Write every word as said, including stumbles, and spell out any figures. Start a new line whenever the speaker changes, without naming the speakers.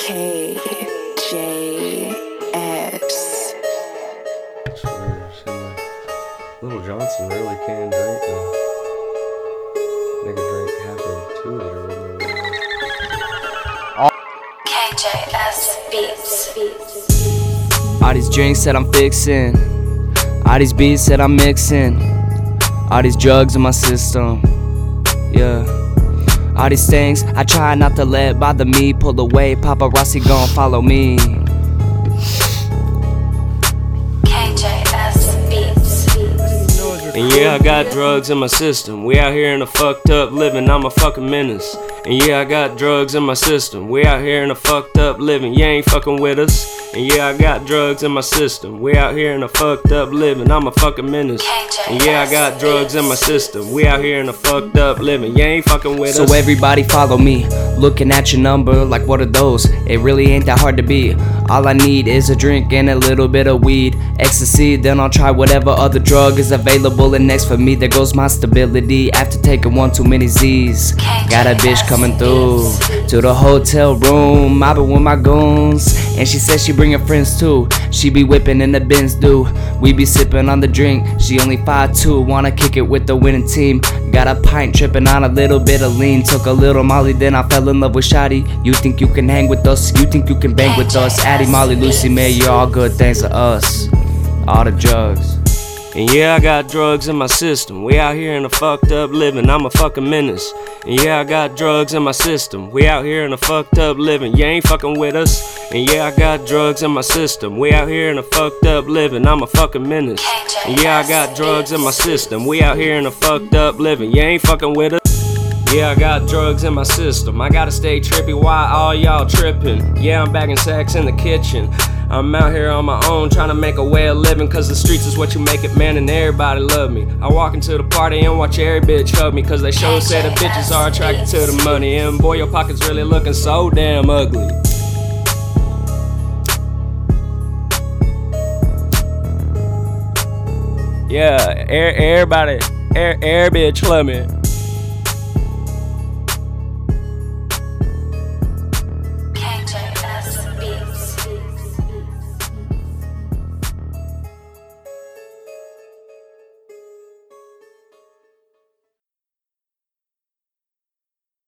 K J S.
I swear, see, like, Little Johnson really can drink though. Nigga drank half of two liter or whatever.
K J S Beats.
All these drinks that I'm fixing, all these beats that I'm mixing, all these drugs in my system, yeah. All these things I try not to let bother me. Pull away, paparazzi gon' follow me.
K J S Beats.
And yeah, I got drugs in my system. We out here in a fucked up living, I'm a fucking menace. And yeah, I got drugs in my system. We out here in a fucked up living, you ain't fucking with us. And yeah, I got drugs in my system. We out here in a fucked up living, I'm a fucking menace. And yeah, I got drugs in my system. We out here in a fucked up living, you ain't fucking with us.
So everybody follow me, looking at your number like what are those? It really ain't that hard to be. All I need is a drink and a little bit of weed, ecstasy, then I'll try whatever other drug is available. And next for me, there goes my stability after taking one too many Z's. Got a bitch coming through to the hotel room, mobbing with my goons, and she says she bring her friends too. She be whipping in the Benz do. We be sipping on the drink. She only five two, wanna kick it with the winning team. Got a pint tripping on a little bit of lean. Took a little Molly, then I fell in love with Shotty. You think you can hang with us? You think you can bang with us? Addie, Molly, Lucy, May, you're all good thanks to us. All the drugs.
And yeah, I got drugs in my system. We out here in a fucked up living, I'm a fucking menace. And yeah, I got drugs in my system. We out here in a fucked up living, you ain't fucking with us. And yeah, I got drugs in my system. We out here in a fucked up living, I'm a fucking menace. And yeah, I got drugs in my system. We out here in a fucked up living, you ain't fucking with us. Yeah, I got drugs in my system. I gotta stay trippy while all y'all tripping. Yeah, I'm bagging sacks in the kitchen. I'm out here on my own trying to make a way of living, cause the streets is what you make it, man, and everybody love me. I walk into the party and watch every bitch hug me, cause they sure say the bitches are attracted to the money. And boy, your pocket's really looking so damn ugly. Yeah, er, everybody, er, every bitch love me.